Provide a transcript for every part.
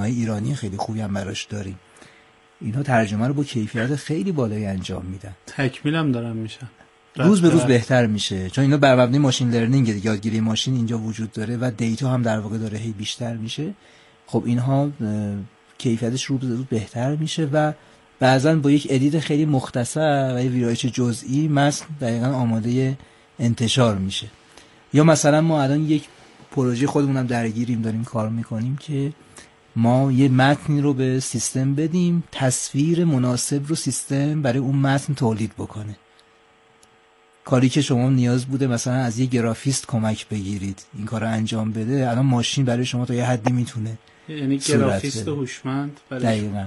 ترجمه‌های ایرانی خیلی خوبی هم براش داریم. اینها ترجمه رو با کیفیت خیلی بالایی انجام میدن. تکمیلم دارن میشن. روز به روز بهتر میشه، چون اینا بر مبنای ماشین لرنینگ، یادگیری ماشین اینجا وجود داره و دیتا هم در واقع داره هی بیشتر میشه. خب اینها کیفیتش روز به روز بهتر میشه و بعضا با یک ادیت خیلی مختصر و یک ویرایش جزئی متن دقیقاً آماده انتشار میشه. یا مثلا ما الان یک پروژه خودمونم درگیریم، داریم کار میکنیم که ما یه متنی رو به سیستم بدیم، تصویر مناسب رو سیستم برای اون متن تولید بکنه. کاری که شما نیاز بوده مثلا از یه گرافیست کمک بگیرید این کار رو انجام بده، الان ماشین برای شما تا یه حدی میتونه، یعنی گرافیست هوشمند. دقیقاً.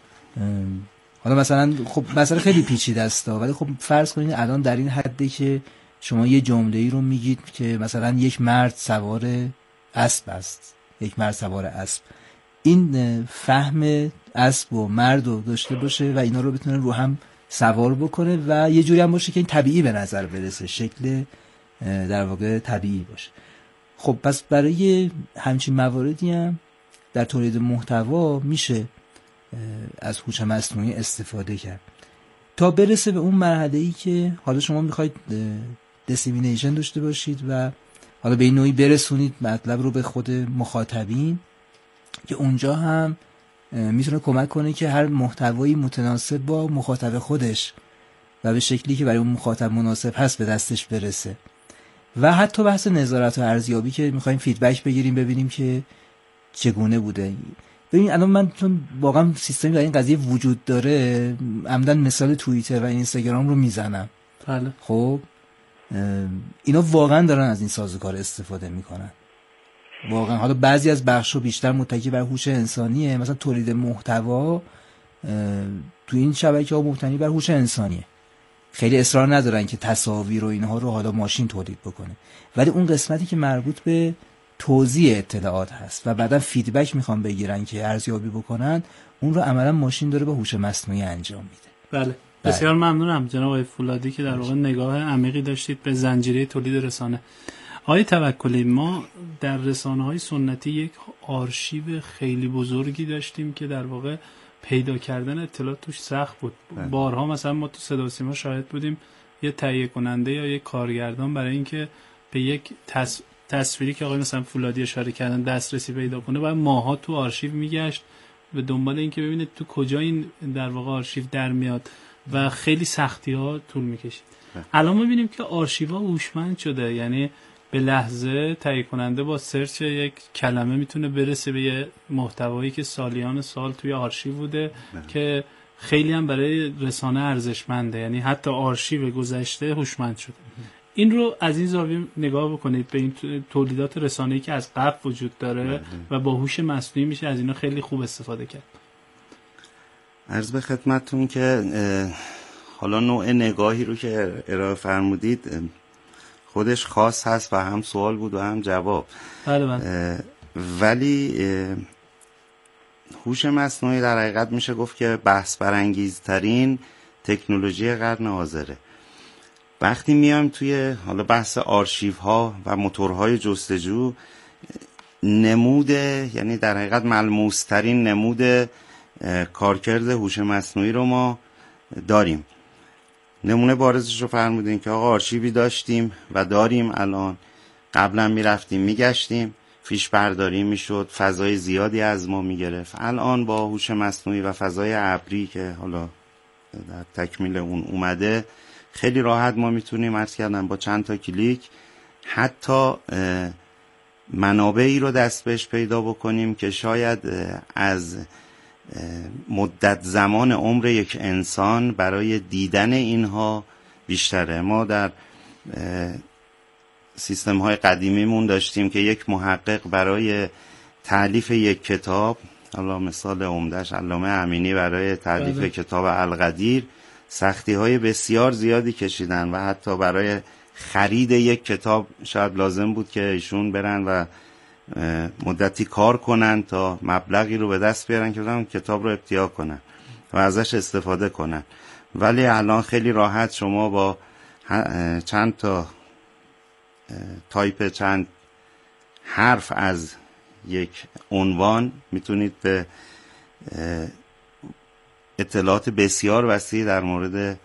حالا مثلا خب مثلا خیلی پیچیده است، ولی خب فرض کنید الان در این حدی که شما یه جمله‌ای رو میگید که مثلا یک مرد سوار اسب است، یک مرد سوار اسب، این فهم اسب و مرد رو داشته باشه و اینا رو بتونه رو هم سوار بکنه و یه جوری هم باشه که این طبیعی به نظر برسه، شکل در واقع طبیعی باشه. خب پس برای همچین مواردی هم در تولید محتوا میشه از هوش مصنوعی استفاده کرد تا برسه به اون مرحله‌ای که حالا شما میخواید دیسیمینیشن داشته باشید و حالا به این نوعی برسونید مطلب رو به خود مخاطبین که اونجا هم میتونه کمک کنه که هر محتوایی متناسب با مخاطب خودش و به شکلی که برای اون مخاطب مناسب هست به دستش برسه. و حتی بحث نظارت و ارزیابی که میخوایم فیدبک بگیریم ببینیم که چگونه بوده. ببین الان من چون واقعا سیستمی در این قضیه وجود داره، عمدن مثال توییتر و اینستاگرام رو میزنم. بله. خب اینا واقعا دارن از این سازوکار استفاده میکنن. واقعا حالا بعضی از بخشو بیشتر متکی بر هوش انسانیه، مثلا تولید محتوا تو این شبکه‌ها مبتنی بر هوش انسانیه. خیلی اصرار ندارن که تصاویر و اینها رو حالا ماشین تولید بکنه، ولی اون قسمتی که مربوط به توزیع اطلاعات هست و بعدا فیدبک میخوان بگیرن که ارزیابی بکنن، اون رو عملا ماشین داره با هوش مصنوعی انجام میده. بله. بسیار ممنونم جناب آقای فولادی که در واقع نگاه عمیقی داشتید به زنجیره تولید رسانه. آقای توکلی، ما در رسانه‌های سنتی یک آرشیو خیلی بزرگی داشتیم که در واقع پیدا کردن اطلاعات توش سخت بود. بارها مثلا ما تو صدا و سیما شاهد بودیم یه تهیه کننده یا یک کارگردان برای اینکه به یک تصویری که آقای مثلا فولادی اشاره کردن دسترسی پیدا کنه باید ماها تو آرشیو میگشت به دنبال اینکه ببینه تو کجا این در واقع آرشیو در میاد و خیلی سختی‌ها طول می‌کشید. الان می‌بینیم که آرشیوها هوشمند شده، یعنی به لحظه تهیه کننده با سرچ یک کلمه میتونه برسه به یه محتوایی که سالیان سال توی آرشیو بوده که خیلی هم برای رسانه ارزشمنده، یعنی حتی آرشیو گذشته هوشمند شده. این رو از این زاویه نگاه بکنید به این تولیدات رسانه‌ای که از قبل وجود داره و با هوش مصنوعی میشه از اینا خیلی خوب استفاده کرد. عرض به خدمتتون که حالا نوع نگاهی رو که ارائه فرمودید خودش خاص هست و هم سوال بود و هم جواب. بله. ولی هوش مصنوعی در حقیقت میشه گفت که بحث برانگیزترین تکنولوژی قرن حاضره. وقتی میایم توی حالا بحث آرشیو ها و موتورهای جستجو، نمود یعنی در حقیقت ملموس ترین نمود کارکرد هوش مصنوعی رو ما داریم. نمونه بارزش رو فرمودین که آقا آرشیوی داشتیم و داریم، الان قبلا میرفتیم میگشتیم فیش برداری میشد، فضای زیادی از ما میگرفت. الان با هوش مصنوعی و فضای ابری که حالا در تکمیل اون اومده، خیلی راحت ما میتونیم عرض کردن با چند تا کلیک حتی منابعی رو دست بهش پیدا بکنیم که شاید از مدت زمان عمر یک انسان برای دیدن اینها بیشتره. ما در سیستم های قدیمیمون داشتیم که یک محقق برای تألیف یک کتاب، حالا مثال عمده‌اش علامه امینی برای تألیف کتاب القدیر، سختی های بسیار زیادی کشیدن و حتی برای خرید یک کتاب شاید لازم بود که ایشون برن و مدتی کار کنن تا مبلغی رو به دست بیارن که بتونن کتاب رو ابتیا کنن و ازش استفاده کنن. ولی الان خیلی راحت شما با چند تا تایپ چند حرف از یک عنوان میتونید به اطلاعات بسیار وسیع در مورد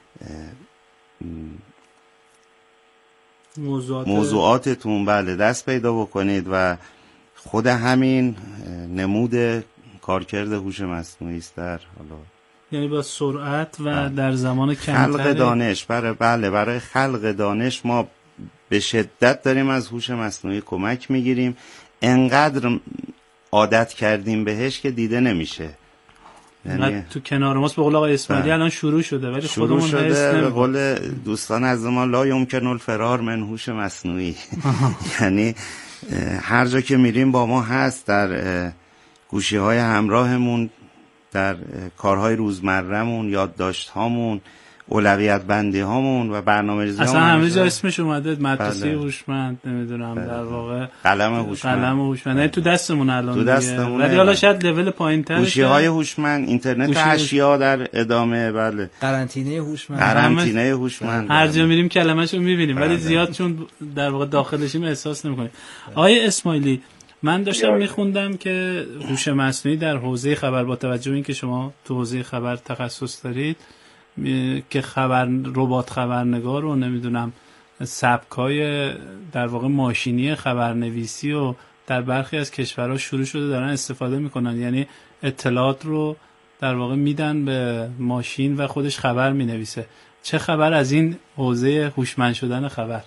موضوعاتتون بله دست پیدا بکنید و خود همین نمود کارکرد هوش مصنوعی است در حالا یعنی با سرعت و در زمان کمتر خلق دانش برای خلق دانش ما به شدت داریم از هوش مصنوعی کمک میگیریم. انقدر عادت کردیم بهش که دیده نمیشه. یعنی تو کنار ماست به قول آقای اسماعیلی الان شروع شده ولی خودمون حس نمی‌کنیم. به قول دوستان از ما لا یمکن الفرار من هوش مصنوعی. یعنی هر جا که میریم با ما هست، در گوشی‌های همراهمون، در کارهای روزمره‌مون، یادداشت‌هامون، اولویت بندی هامون و برنامه‌ریزی اصلا همه جا اسمش اومده مدرسه هوشمند نمیدونم در واقع قلم هوشمند تو دستمون الان تو دستمون ولی حالا شاید لول پایین‌تر گوشی‌های هوشمند، اینترنت اشیا در ادامه، بله قرنطینه هوشمند هر جا میریم کلمه‌شو می‌بینیم ولی زیاد چون در واقع داخلشیم احساس نمی‌کنیم. آقای اسماعیلی من داشتم میخوندم که هوش مصنوعی در حوزه خبر با توجه به اینکه شما تو حوزه خبر تخصص دارید که ربات خبرنگار و نمیدونم سبکای در واقع ماشینی خبرنویسی و در برخی از کشورها شروع شده دارن استفاده میکنن، یعنی اطلاعات رو در واقع میدن به ماشین و خودش خبر مینویسه. چه خبر از این حوزه هوشمند شدن خبر؟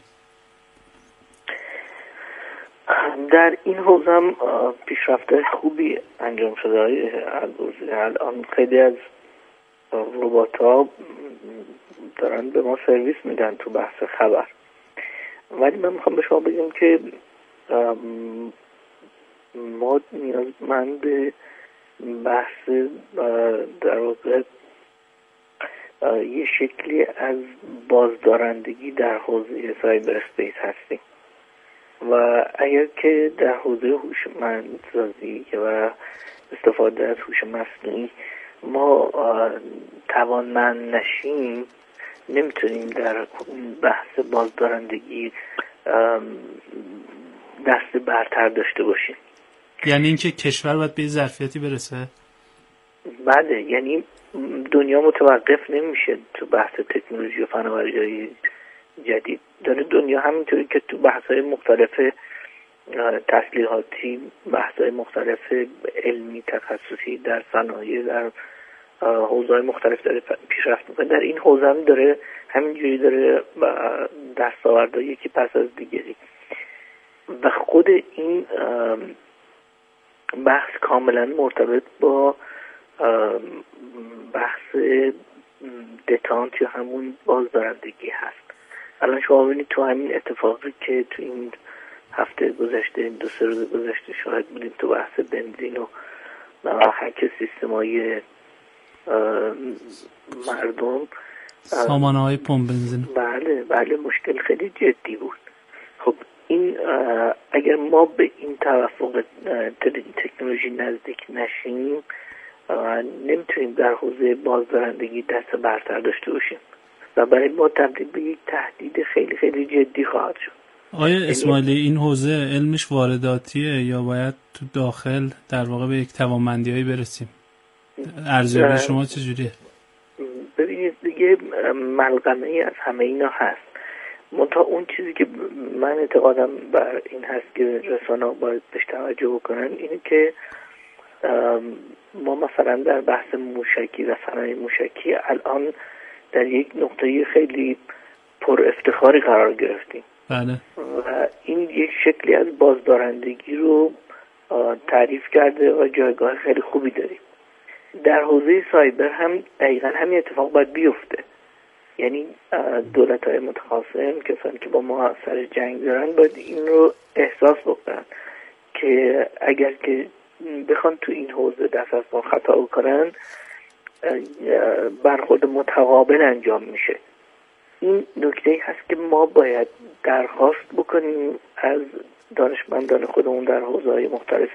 در این حوزه هم پیشرفت خوبی انجام شده. الان خیلی از ربات‌ها دارن به ما سرویس میدن تو بحث خبر، ولی من میخوام به شما بگم که ما نیازمند بحث در واقع یه شکلی از بازدارندگی در حوزه سایبر اسپیس هستیم و اگر که در حوزه هوشمندسازی و استفاده از هوش مصنوعی ما توانمند نشیم نمیتونیم در بحث بازدارندگی دست برتر داشته باشیم. یعنی اینکه کشور باید به ظرفیتی برسه؟ بله، یعنی دنیا متوقف نمیشه تو بحث تکنولوژی و فناوری‌های جدید. داره دنیا همینطوری که تو بحث‌های مختلف تسلیحاتی، بحث‌های مختلف علمی تخصصی در صنایع، در حوزه‌های مختلف داره پیشرفت می‌کنه، در این حوزه هم داره همینجوری داره دستاوردهای یکی پس از دیگری و خود این بحث کاملا مرتبط با بحث دتانت یا همون بازدارندگی هست. الان شما ببینید تو همین اتفاقی که تو این هفته گذشته، این 2-3 روز گذشته شاهد بودیم تو بحث بنزین و هک سیستم‌های مردم، سامانه‌های پمپ بنزین. بله مشکل خیلی جدی بود. خب این اگر ما به این توافق تکنولوژی نزدیک نشیم نمیتونیم در حوزه بازدارندگی دست برتر داشته باشیم و برای ما تبدیل به یک تهدید خیلی خیلی جدی خواهد شد. آیا اسماعیلی این حوزه علمش وارداتیه یا باید تو داخل در واقع به یک توانمندی‌هایی برسیم؟ ارزیابی شما چجوریه؟ ببینید دیگه ملغمه‌ای از همه اینا هست. منتها اون چیزی که من اعتقادم بر این هست که رسانه‌ها باید بهش توجه بکنن اینه که ما مثلا در بحث موشکی و صنایع موشکی الان در یک نقطه خیلی پر افتخاری قرار گرفتیم. بله. و این یک شکلی از بازدارندگی رو تعریف کرده و جایگاه خیلی خوبی داریم. در حوزه سایبر هم دقیقا همین اتفاق باید بیفته. یعنی دولت‌های متخاصم، کسانی که با ما سر جنگ دارن، باید این رو احساس بکنن که اگر که بخوان تو این حوزه دست از ما خطا بکنن برخورد متقابل انجام میشه. این نکته هست که ما باید درخواست بکنیم از دانشمندان خودمون در حوزه‌های مختلف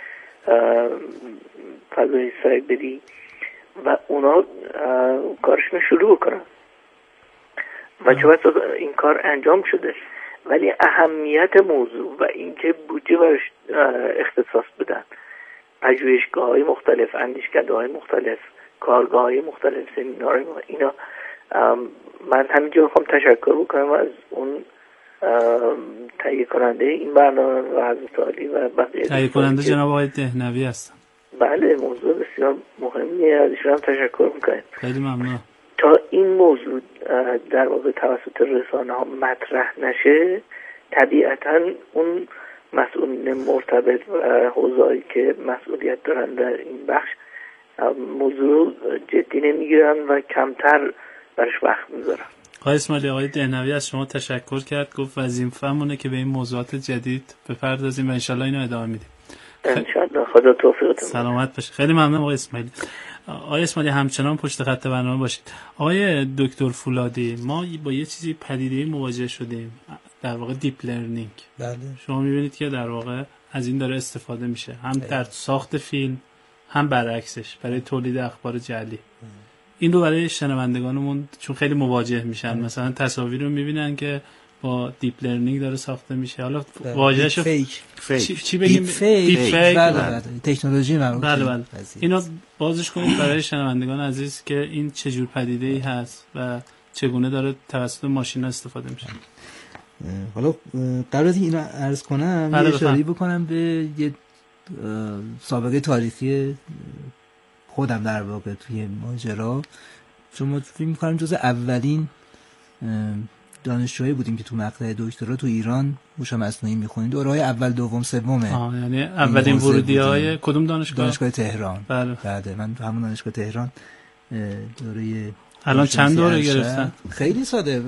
فضای سایبری و اونا کارشون شروع بکنن و چه وقت این کار انجام شده ولی اهمیت موضوع و اینکه بودجه براش اختصاص بدن، پژوهشگاه‌های مختلف، اندیشکده‌های مختلف، کارگاه‌های مختلف، سمینارهای اینا، من همینجا میخوام تشکر بکنم از اون تهیه کننده این برنامه و حضرت عالی و بقیه تهیه کننده جناب آقای دهنوی هستن. بله، موضوع بسیار مهمیه، ازشون هم تشکر میکنم. خیلی ممنون. تا این موضوع در واقع توسط رسانه ها مطرح نشه، طبیعتا اون مسئولین مرتبط و حوزه‌ای که مسئولیت دارن در این بخش موضوع جدی نمیگیرن و کمتر برش وقت میذارن. آقای اسماعیلی، آقای دهنوی از شما تشکر کرد، گفت وظیفه‌مونه که به این موضوعات جدید بپردازیم و انشالله اینو ادامه میدیم. انشالله. خدا توفیق بده. سلامت باشید. خیلی ممنونم آقای اسماعیلی. آقای اسماعیلی همچنان پشت خط برنامه باشید. آقای دکتر فولادی، ما با یه چیزی پدیده مواجه شدیم، در واقع دیپ لرنینگ. بله. شما می‌بینید که در واقع از این داره استفاده میشه، هم در ساخت فیلم، هم برعکسش برای تولید اخبار جعلی. این رو برای شنوندگانمون چون خیلی مواجه میشن، مثلا تصاویر رو میبینن که با دیپ لرنینگ داره ساخته میشه، حالا واژه‌شو فیک چی بگیم؟ دیپ فیک. بله. تکنولوژی مربوط. بله. اینو بازش کنید برای شنوندگان عزیز که این چه جور پدیده‌ای هست و چگونه داره توسط ماشینا استفاده میشه. حالا قبل از اینو عرض کنم یه اشاره بکنم به یه سابقه تاریخی خودم در واقع توی ماجرا. چون فکر می‌کنم جز اولین دانشجوهایی بودیم که تو مقطع دکترا تو ایران هوش مصنوعی می‌خونیم. دوره‌های اول، دوم، سومه. یعنی اولین ورودی‌های کدوم دانشگاه؟ دانشگاه تهران. بله. من تو همون دانشگاه تهران دوره. الان چند دوره گرفتن؟ خیلی ساده.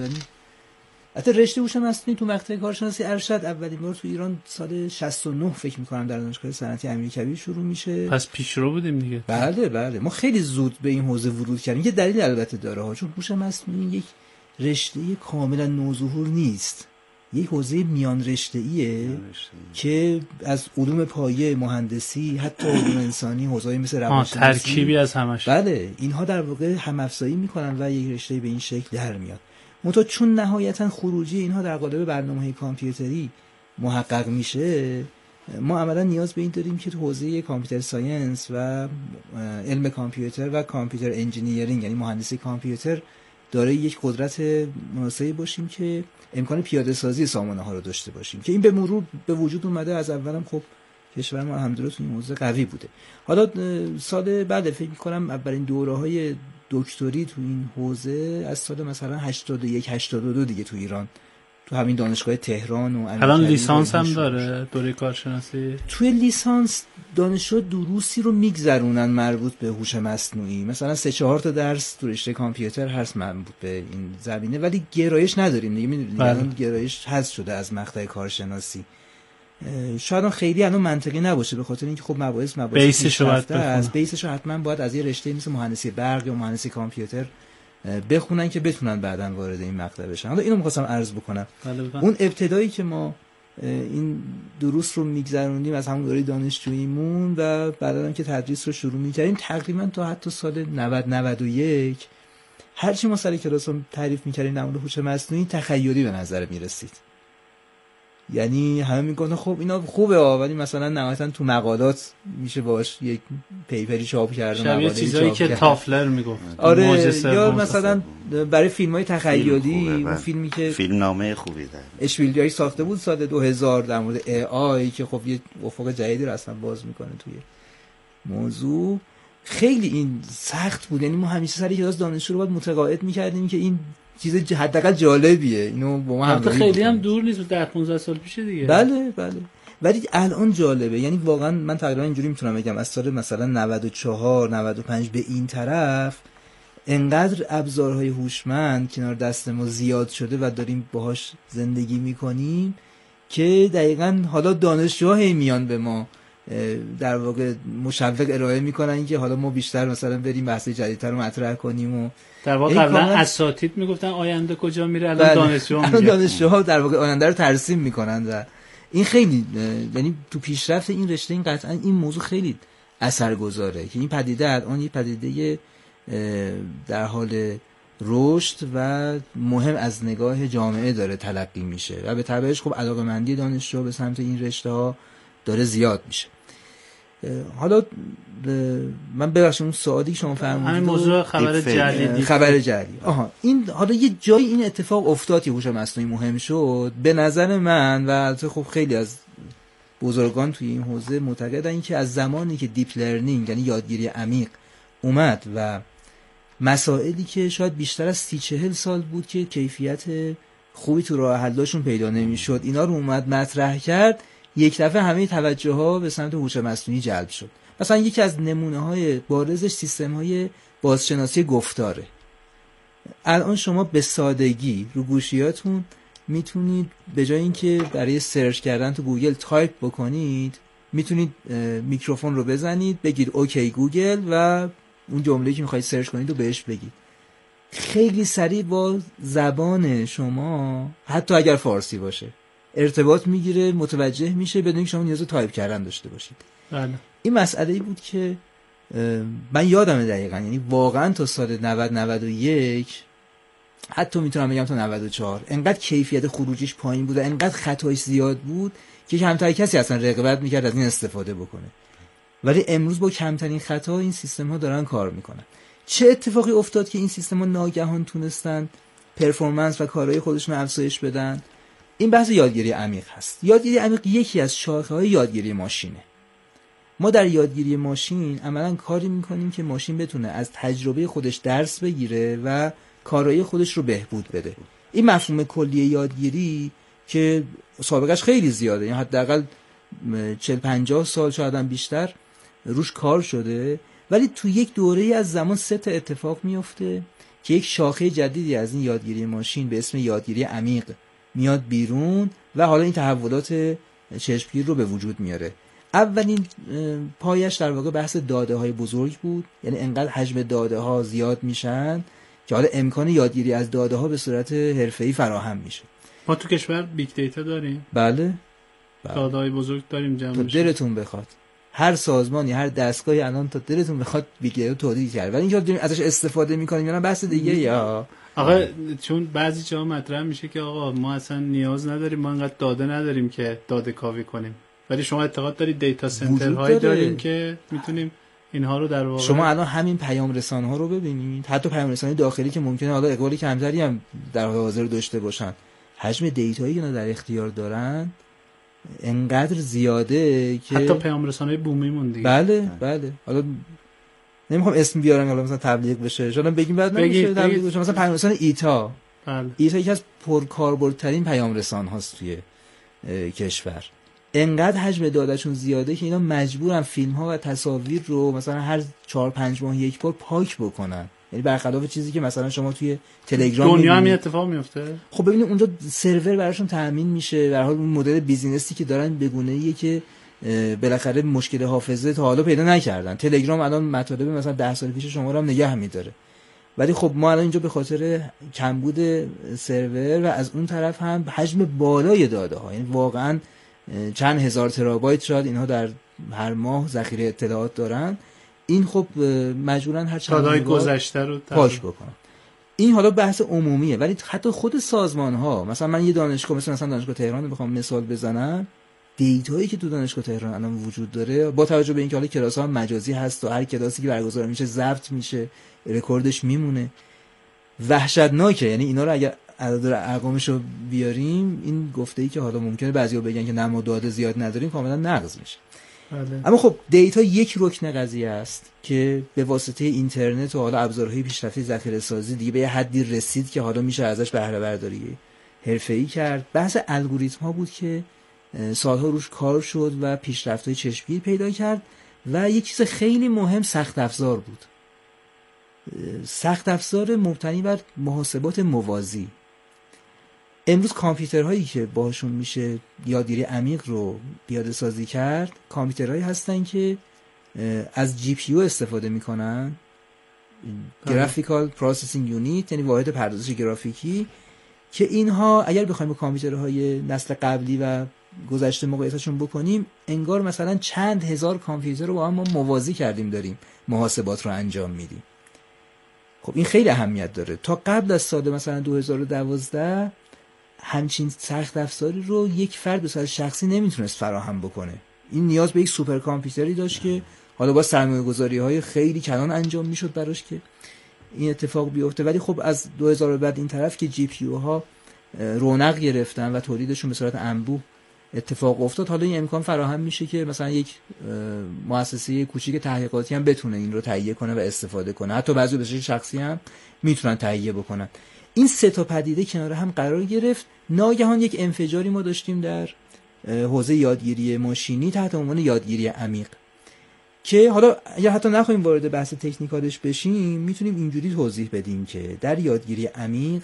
حتی رشته هوش مصنوعی تو مقطع کارشناسی ارشد اولین بار تو ایران سال 69 فکر می‌کنم در دانشگاه صنعتی امیرکبیر شروع میشه. پس پیشرو بودیم دیگه. بله. ما خیلی زود به این حوزه ورود کردیم. یه دلیل البته داره ها، چون هوش مصنوعی یک رشته کاملا نوظهور نیست. یک حوزه میان رشته‌ایه که از علوم پایه، مهندسی، حتی علوم انسانی، حوزه‌ای مثل روانشناسی، ترکیبی از همش. بله، اینها در واقع هم افزایی می‌کنن و یک رشته به این شکل در میاد. منتها چون نهایتا خروجی اینها در قالب برنامه‌های کامپیوتری محقق میشه، ما عملا نیاز به این داریم که تو حوزه کامپیوتر ساینس و علم کامپیوتر و کامپیوتر انجینیرینگ، یعنی مهندسی کامپیوتر، داره یک قدرت مناسبی باشیم که امکان پیاده سازی سامانه ها رو داشته باشیم، که این به مرور به وجود اومده. از اولم خب کشور ما الحمدلله تو این حوزه قوی بوده. حالا سال بعد فکر می‌کنم اولین دوره‌های دکتری تو این حوزه از سال مثلا 81 82 دیگه تو ایران تو همین دانشگاه تهران و الان لیسانس هم داره دوره کارشناسی. توی لیسانس دانشجو دروسی رو میگذرونن مربوط به هوش مصنوعی، مثلا 3-4 تا درس تو رشته کامپیوتر هست مربوط به این زمینه، ولی گرایش نداریم دیگه. میدونید الان گرایش حذف شده از مقطع کارشناسی. شاید خیلی الان منطقی نباشه به خاطر اینکه خب مباحث بیسش از بیسش حتما باید از یه رشته مثل مهندسی برق یا مهندسی کامپیوتر بخونن که بتونن بعداً وارد این مقطع بشن. حالا اینو می‌خواستم عرض بکنم. اون ابتدایی که ما این دروس رو میگذروندیم از همون دوره دانشجوییمون و بعداً که تدریس رو شروع می‌کردیم، تقریباً تا حتی سال 91 هرچی ما سر کلاس رو تعریف می‌کردیم در مورد هوش مصنوعی تخیلی به نظر می‌رسید. یعنی همه میگن خب اینا خوبه ولی مثلا نهایتا تو مقالات میشه باش یک پیپری چاپ کرده، مقاله چیزایی که تافلر میگفت. آره، یا مثلا برای فیلم‌های تخیلی، اون فیلمی که فیلمنامه خوبی داره اشپیلبرگ ساخته بود سال 2000 در مورد AI که خب یه افق جدیدی رو اصلا باز میکنه توی موضوع، خیلی این سخت بود. یعنی ما همیشه سر کلاس دانشجو رو باید متقاعد میکردیم که این چیز حداقل جالبیه، اینو با ما هم خیلی هم دور نیست، 10-15 سال پیشه دیگه. بله ولی الان جالبه. یعنی واقعا من تقریبا اینجوری میتونم بگم از سال مثلا 94 95 به این طرف انقدر ابزارهای هوشمند کنار دست ما زیاد شده و داریم باهاش زندگی میکنیم که دقیقاً حالا دانشجوها هی میان به ما در واقع مشوق ارائه میکنن که حالا ما بیشتر مثلا بریم بحث جدیدتر رو مطرح کنیم و در واقع قبلا اساتید میگفتن آینده کجا میره، الان دانشجوها در واقع آینده رو ترسیم میکنن و این خیلی یعنی تو پیشرفت این رشته این قطعا این موضوع خیلی اثرگذاره که این پدیده الان یه پدیده در حال رشد و مهم از نگاه جامعه داره تلقی میشه و به تبعش خب علاقه‌مندی دانشجو به سمت این رشته ها داره زیاد میشه. حالا من ببخشید اون سوالی شما فرمودید همین موضوع خبر جعلی خبر جعلی این حالا یه جایی این اتفاق افتاد که هوش مصنوعی مهم شد. به نظر من و البته خب خیلی از بزرگان توی این حوزه معتقدن که از زمانی که دیپ لرنینگ یعنی یادگیری عمیق اومد و مسائلی که شاید بیشتر از 30-40 سال بود که کیفیت خوبی تو راه حلشون پیدا نمیشد، اینا رو اومد مطرح کرد، یک دفعه همه توجه ها به سمت هوش مصنوعی جلب شد. مثلا یکی از نمونه های بارزش سیستم های بازشناسی گفتاره. الان شما به سادگی رو گوشیاتون میتونید به جای اینکه برای سرچ کردن تو گوگل تایپ بکنید، میتونید میکروفون رو بزنید، بگید اوکی گوگل و اون جمله‌ای که میخواید سرچ کنید رو بهش بگید. خیلی سریع با زبان شما، حتی اگر فارسی باشه، ارتباط میگیره، متوجه میشه بدون اینکه شما نیاز تایپ کردن داشته باشید. بله. این مسئله‌ای بود که من یادمه دقیقاً، یعنی واقعاً تا سال 91 حتی میتونم بگم تا 94 انقدر کیفیت خروجیش پایین بود و انقدر خطایش زیاد بود که کمتر کسی اصلا رقابت میکرد از این استفاده بکنه. ولی امروز با کمترین خطا این سیستم ها دارن کار میکنن. چه اتفاقی افتاد که این سیستم ها ناگهان تونستن پرفورمنس و کارهای خودشون افزایش بدن؟ این بحث یادگیری عمیق هست. یادگیری عمیق یکی از شاخه‌های یادگیری ماشینه. ما در یادگیری ماشین عملاً کاری میکنیم که ماشین بتونه از تجربه خودش درس بگیره و کارهای خودش رو بهبود بده. این مفهوم کلی یادگیری که سابقش خیلی زیاده، یعنی حداقل 40-50 سال شاید هم بیشتر روش کار شده، ولی تو یک دوره‌ای از زمان 3 اتفاق میفته که یک شاخه جدیدی از این یادگیری ماشین به اسم یادگیری عمیق میاد بیرون و حالا این تحولات چشمگیر رو به وجود میاره. اولین پایش در واقع بحث داده های بزرگ بود، یعنی انقدر حجم داده ها زیاد میشن که حالا امکان یادگیری از داده ها به صورت حرفه‌ای فراهم میشه. ما تو کشور بیگ دیتا داریم. بله. داده های بزرگ داریم جمع تا دلتون بخواد. هر سازمانی، هر دستگاهی الان تا دلتون بخواد بیگ دیتا تولید کرده. ولی اینکه داریم ازش استفاده میکنیم یا نه بحث دیگه. یا آقا چون بعضی جاها مطرح میشه که آقا ما اصلا نیاز نداریم، ما انقدر داده نداریم که داده کاوی کنیم. ولی شما اعتقاد دارید دیتا سنترهایی داریم که میتونیم اینها رو در واقع. شما الان همین پیام رسانه‌ها رو ببینید، حتی پیام رسانه داخلی که ممکنه حالا اقبال کمتری هم در حاضر داشته باشن، حجم دیتایی که در اختیار دارن انقدر زیاده که حتی پیام رسانه بومیمون دیگه. بله. حالا نمیخوام اسم بیارم، حالا مثلا تبلیغ بشه، شاید بگیم بعد نمیشه تبلیغ بشه. مثلا پیام رسانه ایتا. بله. ایتا یکی از پرکاربردترین پیام رسانه هاست توی کشور. انقدر حجم دادهشون زیاده که اینا مجبورن فیلم ها و تصاویر رو مثلا هر 4-5 ماه یک بار پاک بکنن. یعنی برخلاف چیزی که مثلا شما توی تلگرام دنیا هم اتفاق میفته. خب ببینید اونجا سرور براشون تامین میشه، به هر حال اون مدل بیزینسی که دارن به گونه‌ایه که بالاخره مشکل حافظه تا حالا پیدا نکردن. تلگرام الان مطالب مثلا 10 سال پیش شما رو هم نگه می‌داره. ولی خب ما الان اینجا به خاطر کمبود سرور و از اون طرف هم حجم بالای داده ها، یعنی واقعا چند هزار ترابایت شاید اینها در هر ماه ذخیره اطلاعات دارن، این خب مجبورن هر چند داده‌های گذشته رو پاک بکنن. این حالا بحث عمومیه، ولی حتی خود سازمان ها، مثلا من یه دانشگاه مثلا دانشگاه تهران رو بخوام مثال بزنم، دیتایی که تو دانشگاه تهران الان وجود داره، با توجه به اینکه حالا کلاس‌ها مجازی هست و هر کلاسی که برگزار میشه ضبط میشه، رکوردش میمونه، وحشتناکه. یعنی اینا رو اگر عدد ارقامشو بیاریم، این گفته‌ای که حالا ممکنه بعضیا بگن که نما داده زیاد نداریم کاملا نقض میشه. بله. اما خب دیتا یک رکن قضیه است که به واسطه اینترنت و حالا ابزارهای پیشرفته ذخیره سازی دیگه به یه حدی رسید که حالا میشه ازش بهره برداری حرفه‌ای کرد. بحث الگوریتم ها بود که سالها روش کار شد و پیشرفت‌های چشمگیر پیدا کرد و یک چیز خیلی مهم سخت افزار بود. سخت افزار مبتنی بر محاسبات موازی. امروز کامپیوترهایی که باهاشون میشه یادگیری عمیق رو پیاده سازی کرد، کامپیوترهایی هستن که از جی پی یو استفاده میکنن، گرافیکال پروسسینگ یونیت، یعنی واحد پردازش گرافیکی، که اینها اگر بخوایم با کامپیوترهای نسل قبلی و گذشته مقایسهشون بکنیم، انگار مثلا چند هزار کامپیوتر رو با هم ما موازی کردیم داریم محاسبات رو انجام میدیم. خب این خیلی اهمیت داره. تا قبل از سال مثلا 2012 همچین سخت افزاری رو یک فرد به صورت شخصی نمیتونست فراهم بکنه. این نیاز به یک سوپر کامپیوتری داشت که حالا با سرمایه‌گذاری‌های خیلی کلان انجام میشد براش که این اتفاق بیفته. ولی خب از 2000 بعد این طرف که جی پی ها رونق گرفتن و تولیدشون به صورت انبوه اتفاق افتاد، حالا این امکان فراهم میشه که مثلا یک مؤسسه کوچیک تحقیقاتی هم بتونه این رو تهیه کنه و استفاده کنه. حتی بعضی به صورت شخصی هم میتونن تهیه بکنن. این سه تا پدیده کنار هم قرار گرفت. ناگهان یک انفجاری ما داشتیم در حوزه یادگیری ماشینی تحت عنوان یادگیری عمیق، که حالا یا حتی نخواهیم وارد بحث تکنیکالش بشیم، میتونیم اینجوری توضیح بدیم که در یادگیری عمیق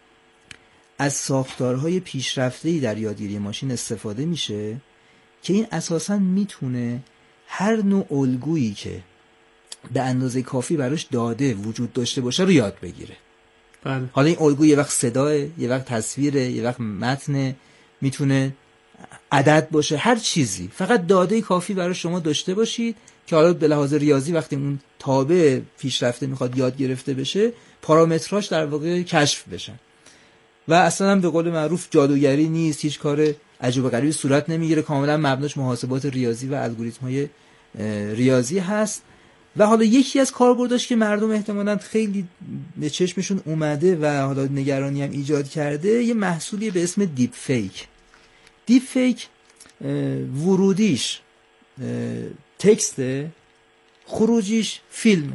از ساختارهای پیشرفته‌ای در یادگیری ماشین استفاده میشه که این اساساً میتونه هر نوع الگویی که به اندازه کافی براش داده وجود داشته باشه رو یاد بگیره. بله. حالا این الگو یه وقت صداه، یه وقت تصویره، یه وقت متن، میتونه عدد باشه، هر چیزی، فقط داده کافی برای شما داشته باشید که حالا به لحاظ ریاضی وقتی اون تابع پیشرفته میخواد یاد گرفته بشه، پارامتراش در واقع کشف بشن و اصلا هم به قول معروف جادوگری نیست، هیچ کار عجیب و غریبی صورت نمیگیره، کاملا مبناش محاسبات ریاضی و الگوریتم‌های ریاضی هست. و حالا یکی از کاربرداش که مردم احتمالاً خیلی به چشمشون اومده و حالا نگرانی هم ایجاد کرده، یه محصولی به اسم دیپ فیک. دیپ فیک ورودیش تکسته، خروجیش فیلم.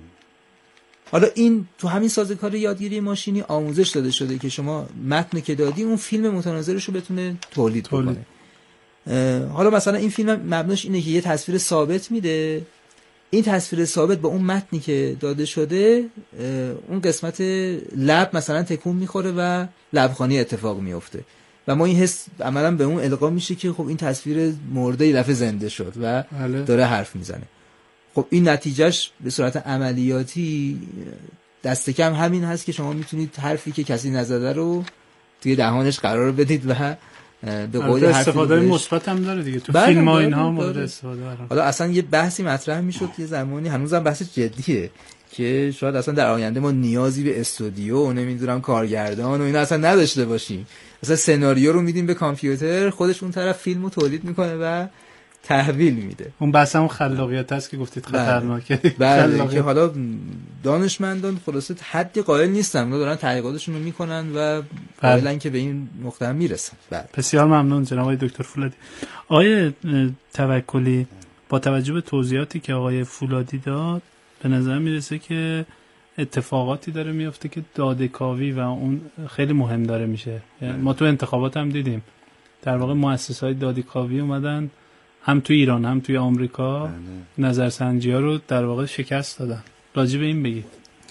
حالا این تو همین سازوکار یادگیری ماشینی آموزش داده شده که شما متن که دادی اون فیلم متناظرش رو بتونه تولید کنه. حالا مثلا این فیلم مبناش اینه که یه تصویر ثابت میده، این تصویر ثابت با اون متنی که داده شده اون قسمت لب مثلا تکون میخوره و لبخوانی اتفاق میفته و ما این حس عملا به اون القا میشه که خب این تصویر مرده یه دفعه زنده شد و داره حرف میزنه. خب این نتیجهش به صورت عملیاتی دست کم همین هست که شما میتونید حرفی که کسی نزده رو توی دهانش قرار بدید و به قول استفاده مثبت هم داره دیگه تو فیلم ها اینها مورد استفاده داره. حالا اصلا یه بحثی مطرح میشد یه زمانی، هنوزم بحث جدیه، که شاید اصلا در آینده ما نیازی به استودیو و نمیدونم کارگردان و اینا اصلا نداشته باشیم، اصلا سناریو رو میدیم به کامپیوتر، خودش اون طرف فیلمو تولید میکنه و تحویل میده. اون بحث هم خلاقیت هست که گفتید خطرناکه. بله که حالا دانشمندان خلاصه حدی قائل نیستن، اونا دارن تحقیقاتشون رو میکنن و قائلن که به این نقطه هم میرسن. بله. بسیار ممنون جناب آقای دکتر فولادی. آقای توکلی، با توجه به توضیحاتی که آقای فولادی داد به نظر میرسه که اتفاقاتی داره میفته که داده کاوی و اون خیلی مهم داره میشه. یعنی ما تو انتخابات هم دیدیم در واقع مؤسسه‌های داده کاوی اومدن هم توی ایران هم توی آمریکا نظرسنجی‌ها رو در واقع شکست دادن. راجع به این بگید.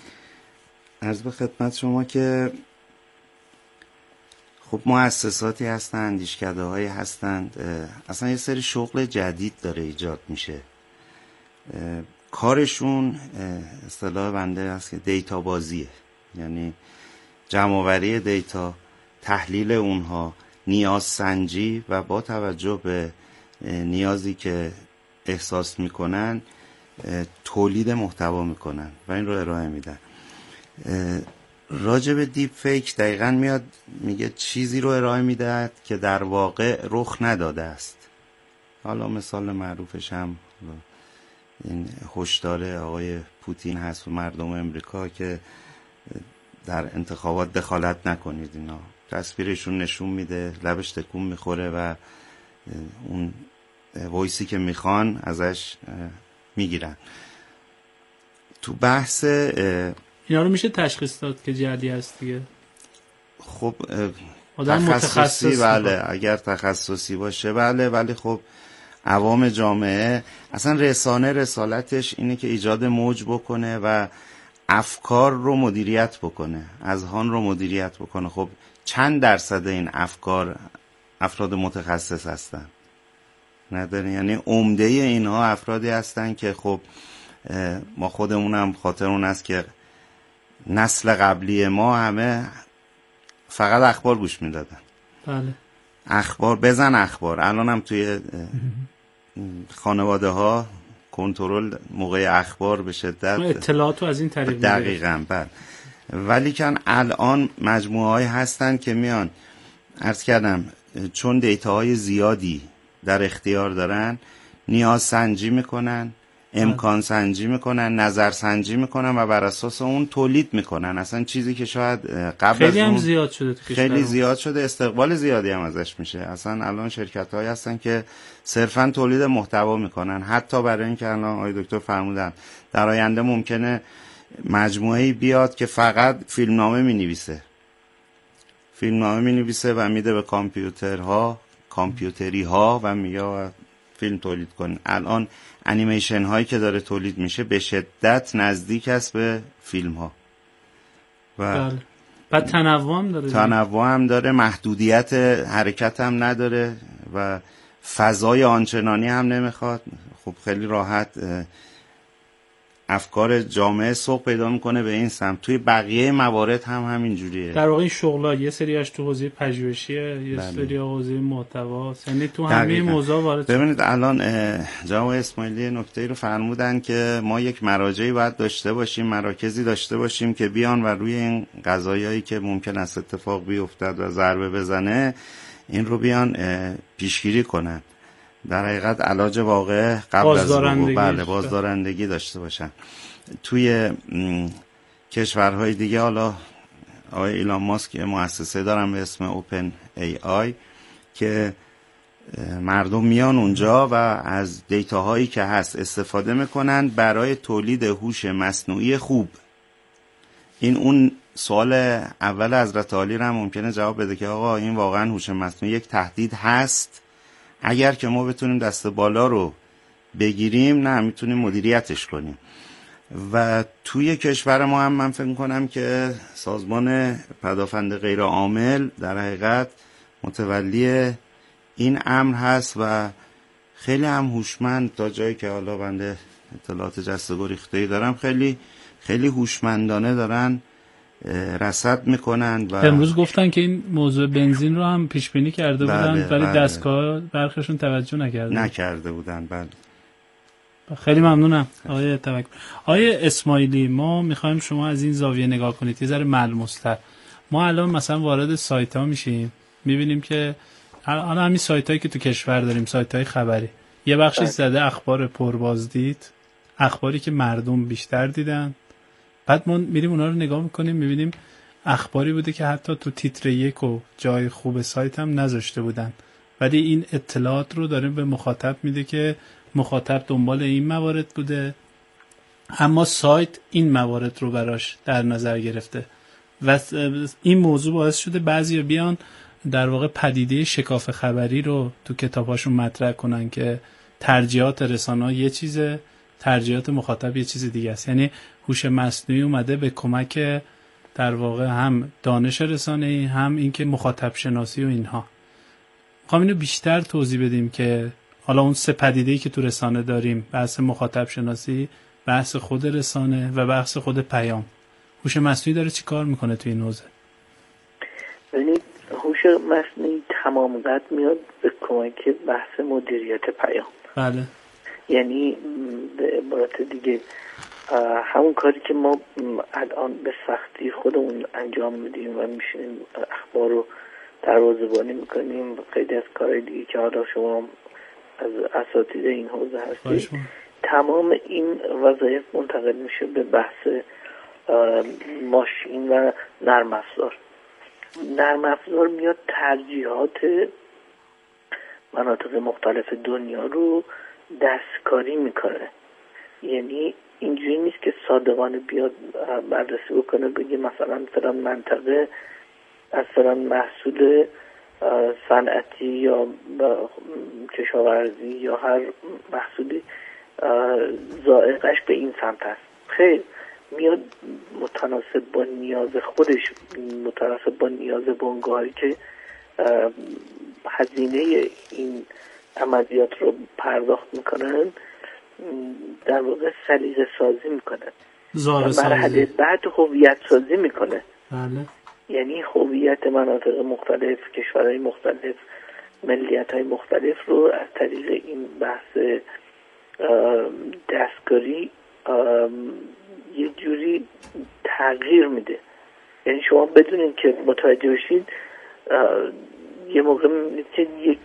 عرض به خدمت شما که خب مؤسساتی هستند، اندیشکده‌هایی هستند، اصلا یه سری شغل جدید داره ایجاد میشه. کارشون اصطلاح بنده است که دیتا بازیه، یعنی جمع‌آوری دیتا، تحلیل اونها، نیاز سنجی و با توجه به نیازی که احساس میکنن تولید محتوا میکنن و این رو ارائه میدن. راجع به دیپ فیک دقیقاً میاد میگه چیزی رو ارائه میده که در واقع رخ نداده است. حالا مثال معروفش هم این هشدار آقای پوتین هست و مردم امریکا که در انتخابات دخالت نکنید. اینا تصویرشون نشون میده، لبش تکون میخوره و اون وایسی که میخوان ازش میگیرن. تو بحث اینا رو میشه تشخیص داد که جعلی هست دیگه. خب تخصصی بله، اگر تخصصی باشه بله، ولی خب عوام جامعه اصلا رسانه رسالتش اینه که ایجاد موج بکنه و افکار رو مدیریت بکنه، اذهان رو مدیریت بکنه. خب چند درصد این افکار افراد متخصص هستن؟ نداره. یعنی عمده اینها افرادی هستن که خب ما خودمونم خاطرمون است که نسل قبلی ما همه فقط اخبار گوش میدادن. بله. اخبار بزن اخبار. الان هم توی خانواده ها کنترل موقع اخبار به شدت اطلاعات رو از این طریق دقیقاً بله. ولی کن الان مجموعه های هستن که میان عرض کردم چون دیتاهای زیادی در اختیار دارن نیاز سنجی میکنن، امکان سنجی میکنن، نظر سنجی میکنن و بر اساس اون تولید میکنن. اصلا چیزی که شاید قبل خیلی از هم اون زیاد شده خیلی زیاد شده، استقبال زیادی هم ازش میشه. اصلا الان شرکت هایی هستن که صرفا تولید محتوا میکنن، حتی برای اینکه الان آقای دکتر فرمودن در آینده ممکنه مجموعه‌ای بیاد که فقط فیلمنامه مینویسه و میده به کامپیوتری ها و میگه فیلم تولید کن. الان انیمیشن هایی که داره تولید میشه به شدت نزدیک است به فیلم ها و بعد تنوع هم داره، محدودیت حرکت هم نداره و فضای آنچنانی هم نمیخواد. خب خیلی راحت افکار جامعه سوق پیدا میکنه به این سمت. توی بقیه موارد هم همین جوریه. در واقع این شغل‌ها یه سریاش تو حوزه پژوهشیه، یه سری حوزه محتواست، یعنی تو همه موضوع وارد. ببینید الان جناب اسماعیلی نکته‌ای رو فرمودن که ما یک مراجعی باید داشته باشیم، مراکزی داشته باشیم که بیان و روی این قضایایی که ممکن است اتفاق بیفتد و ضربه بزنه این رو بیان پیشگیری کنن. در حقیقت علاج واقع قبل از بازدارندگی داشته باشن. توی کشورهای دیگه حالا آقای ایلان ماسک مؤسسه دارن به اسم اوپن ای آی که مردم میان اونجا و از دیتاهایی که هست استفاده میکنن برای تولید هوش مصنوعی خوب. این اون سوال اول حضرت عالی رو هم ممکنه جواب بده که آقا این واقعا هوش مصنوعی یک تهدید هست؟ اگر که ما بتونیم دست بالا رو بگیریم نه میتونیم مدیریتش کنیم. و توی کشور ما هم من فکر میکنم که سازمان پدافند غیر عامل در حقیقت متولی این امر هست و خیلی هم هوشمند، تا جایی که حالا بنده اطلاعات جسته گریخته‌ای دارم خیلی خیلی هوشمندانه دارن رصد میکنن. و امروز گفتن که این موضوع بنزین رو هم پیش بینی کرده بودن ولی دستگاه برخشون توجه نکرده بودن. بله. خیلی ممنونم آقای توکل. آقای اسماعیلی، ما میخوایم شما از این زاویه نگاه کنید یه ذره ملموس‌تر. ما الان مثلا وارد سایت ها میشیم میبینیم که الان همین سایت هایی که تو کشور داریم، سایت های خبری، یه بخشی زده اخبار پربازدید، اخباری که مردم بیشتر دیدن. بعد ما میریم اونا رو نگاه میکنیم میبینیم اخباری بوده که حتی تو تیتر 1 و جای خوب سایت هم نذاشته بودن، ولی این اطلاعات رو داره به مخاطب میده که مخاطب دنبال این موارد بوده، اما سایت این موارد رو براش در نظر گرفته و این موضوع باعث شده بعضیا بیان در واقع پدیده شکاف خبری رو تو کتاباشون مطرح کنن که ترجیحات رسانه‌ها یه چیزه، ترجیحات مخاطب یه چیز دیگه است. یعنی هوش مصنوعی اومده به کمک در واقع هم دانش رسانه‌ای، هم اینکه مخاطب شناسی و اینها. می‌خوام اینو بیشتر توضیح بدیم که حالا اون سه پدیده‌ای که تو رسانه داریم، بحث مخاطب شناسی، بحث خود رسانه و بحث خود پیام، هوش مصنوعی داره چی کار میکنه تو این حوزه؟ ببینید هوش مصنوعی تمام قد میاد به کمک بحث مدیریت پیام. بله. یعنی به عبارت دیگه همون کاری که ما الان به سختی خودمون انجام میدیم و میشینیم اخبار رو دروازه‌بانی میکنیم و خیلی از کارهای دیگه که حالا شما از اساتید این حوزه هستید، تمام این وظایف منتقل میشه به بحث ماشین و نرم افزار. نرم افزار میاد ترجیحات مناطق مختلف دنیا رو دستکاری میکنه. یعنی اینجوری نیست که صادقانه بیاد بررسی بکنه بگه مثلا فلان منطقه از فلان محصول صنعتی یا کشاورزی یا هر محصولی ذائقه‌اش به این سمت است. خیر، میاد متناسب با نیاز خودش، متناسب با نیاز بنگاهی که هزینه این عملیات رو پرداخت میکنن در واقع سلیقه سازی میکنه، مرحله بعد هویت سازی میکنه. بله. یعنی هویت مناطق مختلف، کشورهای مختلف، ملیت‌های مختلف رو از طریق این بحث دستکاری یه جوری تغییر میده. یعنی شما بدونین که متوجه بشید یه موقع میبینید که یک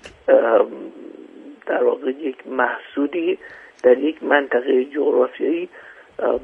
در واقع یک محصولی در یک منطقه جغرافیایی